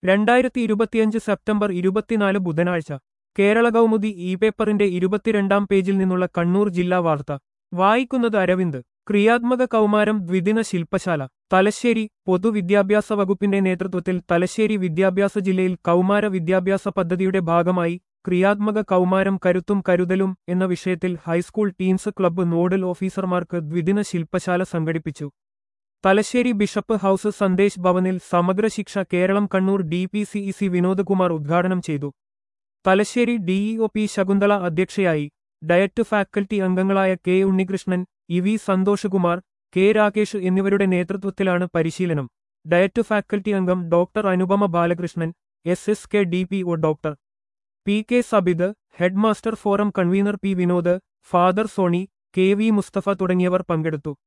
2025 September 24 ബുധനാഴ്ച Kerala Kaumudi E പേപ്പറിന്റെ 22-ാം പേജിൽ നിന്നുള്ള കണ്ണൂർ ജില്ലാ വാർത്ത വായിക്കുന്നത് അരവിന്ദ്. ക്രിയാത്മക കൗമാരം ദ്വിദിന ശില്പശാല തലശ്ശേരി. പൊതുവിദ്യാഭ്യാസ വകുപ്പിന്റെ നേതൃത്വത്തിൽ തലശ്ശേരി വിദ്യാഭ്യാസ ജില്ലയിൽ കൗമാര വിദ്യാഭ്യാസ പദ്ധതിയുടെ ഭാഗമായി ക്രിയാത്മക കൗമാരം കരുത്തും കരുതലും എന്ന വിഷയത്തിൽ ഹൈസ്കൂൾ ടീംസ് ക്ലബ്ബ് നോഡൽ ഓഫീസർമാർക്ക് ദ്വിദിന ശില്പശാല സംഘടിപ്പിച്ചു. തലശ്ശേരി ബിഷപ്പ് ഹൌസ് സന്ദേശ് ഭവനിൽ സമഗ്ര ശിക്ഷ കേരളം കണ്ണൂർ DPCEC വിനോദ്കുമാർ ഉദ്ഘാടനം ചെയ്തു. തലശ്ശേരി DEO പി ശകുന്തള അധ്യക്ഷയായി. ഡയറ്റ് ഫാക്കൽറ്റി അംഗങ്ങളായ K Unnikrishnan, E V. Santhoshkumar, K Rakesh എന്നിവരുടെ നേതൃത്വത്തിലാണ് പരിശീലനം. ഡയറ്റ് ഫാക്കൽറ്റി അംഗം doctor Anupama Balakrishnan, SSK DPO doctor PK Sabid, headmaster forum convener P Vinod, father Sony, KV Musthafa തുടങ്ങിയവർ പങ്കെടുത്തു.